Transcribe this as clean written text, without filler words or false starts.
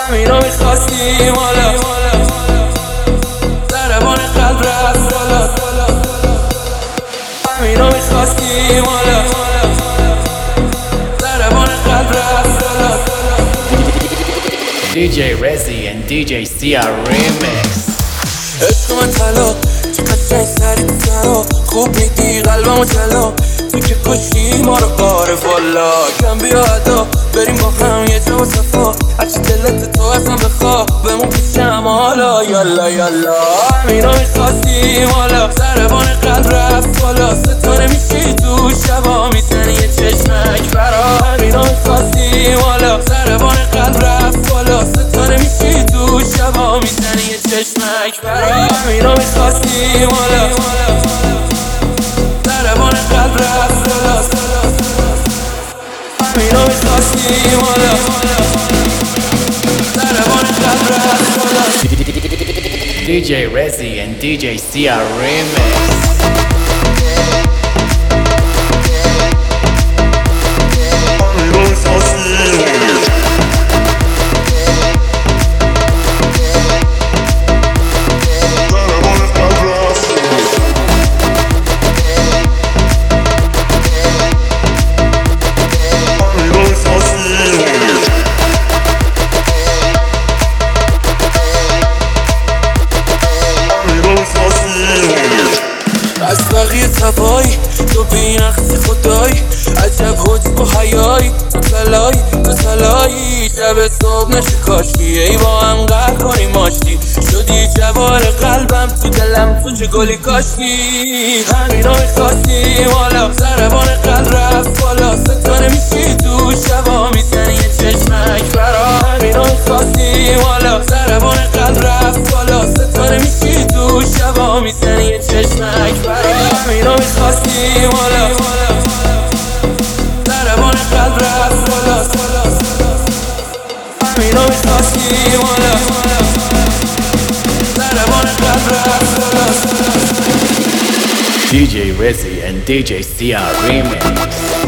همینو میخواستیم حالا ضربان قلب رفت بالا همینو میخواستیم حالا ضربان قلب رفت بالا DJ Rezi and DJ Sia Remix. عشق من طلا چقدر جنگ سری تو سرا خوب میدی قلبمو جلا تو که کشی ما رو قارف والا کم بیا ادا بریم با هم یه جا و صفا هرچی دلت تو ازم بخوا بمون پیشم حالا یالا یالا همینو میخواستیم حالا ضربان قلب رفت بالا ستاره میشی تو شبا میزنی یه چشمک برا همینو میخواستیم حالا ضربان قلب رفت بالا ستاره میشی تو شبا میزنی یه چشمک برا همینو میخواستیم حالا ضربان قلب رفت بالا همینو میخواستیم حالا ضربان قلب رفت بالا DJ Rezi and DJ Sia Remix. از بقیه تبایی تو بینقص خدایی عجب حجب و حیایی تو تلایی شب صبح نشه کاشکی ای با هم قهر کنیم آشتی شدی جوار قلبم تو دلم تو چه گلی کاشکی همینو میخواستیم حالا ضربان قلب رفت بالا ستاره میشی تو شبا میزنی یه چشمک برا همینو میخواستیم حالا ضربان قلب رفت بالا ستاره میشی تو شبا میزنی یه چشمک برا همینو میخواستیم حالا ضربان قلب رفت بالا همینو میخواستیم حالا ضربان قلب رفت بالا DJ Rezi and DJ Sia Remix.